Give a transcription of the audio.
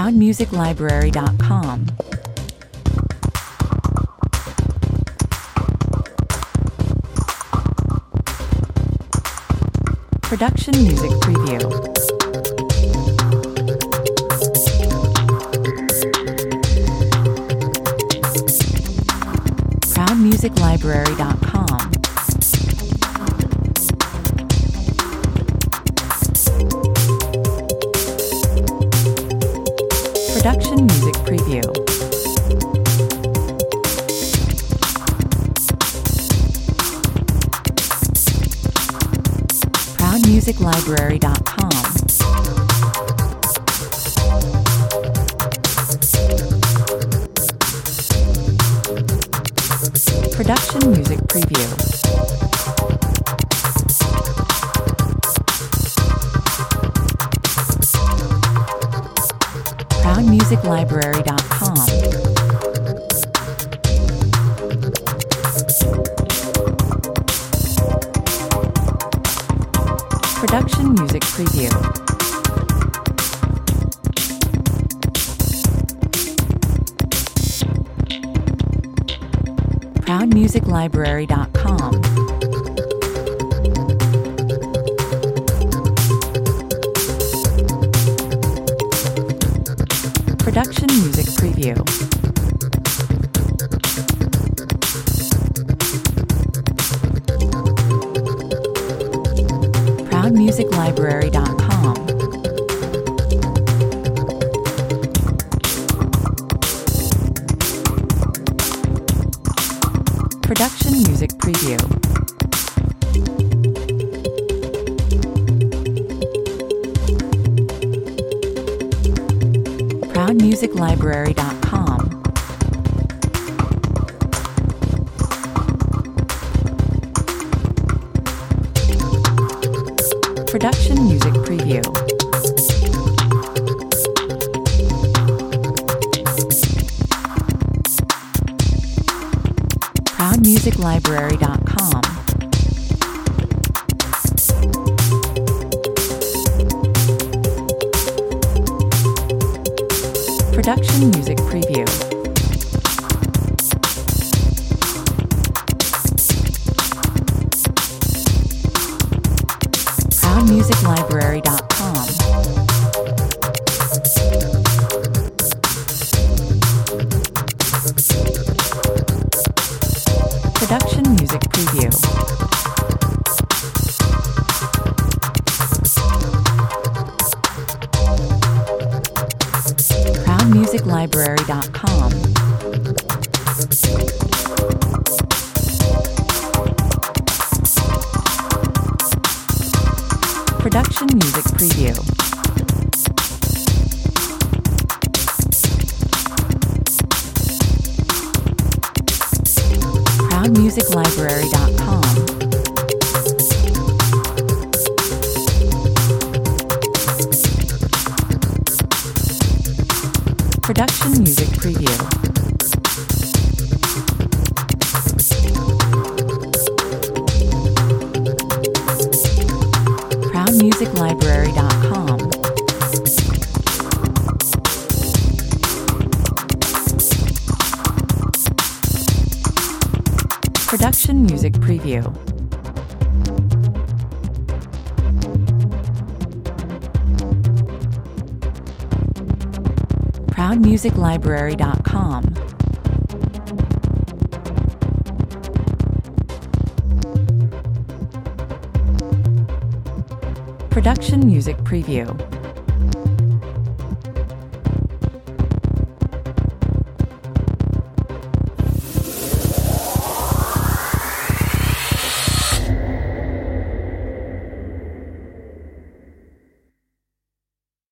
ProudMusicLibrary.com. Production Music Preview. ProudMusicLibrary.com. Production Music Preview. ProudMusicLibrary.com. Production Music Preview. ProudMusicLibrary.com. Production Music Preview. ProudMusicLibrary.com. Production Music Preview. ProudMusicLibrary.com. Production Music Preview. ProudMusicLibrary.com. Production Music Preview. ProudMusicLibrary.com. Production Music Preview. ProudMusicLibrary.com. Production Music Preview. ProudMusicLibrary.com. Production Music Preview. ProudMusicLibrary.com. Production Music Preview. ProudMusicLibrary.com. Production Music Preview. ProudMusicLibrary.com. Production Music Preview.